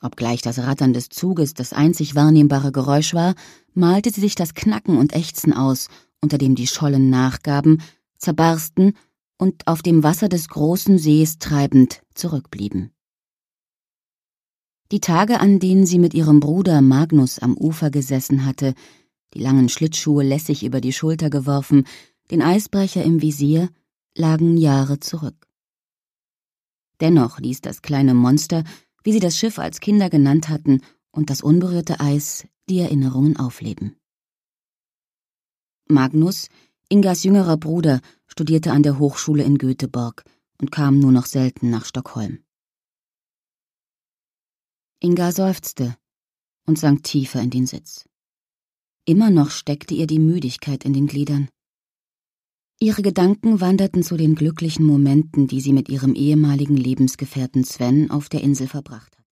Obgleich das Rattern des Zuges das einzig wahrnehmbare Geräusch war, malte sie sich das Knacken und Ächzen aus, unter dem die Schollen nachgaben, zerbarsten und auf dem Wasser des großen Sees treibend zurückblieben. Die Tage, an denen sie mit ihrem Bruder Magnus am Ufer gesessen hatte, die langen Schlittschuhe lässig über die Schulter geworfen, den Eisbrecher im Visier, lagen Jahre zurück. Dennoch ließ das kleine Monster, wie sie das Schiff als Kinder genannt hatten, und das unberührte Eis die Erinnerungen aufleben. Magnus, Ingas jüngerer Bruder, studierte an der Hochschule in Göteborg und kam nur noch selten nach Stockholm. Inga seufzte und sank tiefer in den Sitz. Immer noch steckte ihr die Müdigkeit in den Gliedern. Ihre Gedanken wanderten zu den glücklichen Momenten, die sie mit ihrem ehemaligen Lebensgefährten Sven auf der Insel verbracht hatte.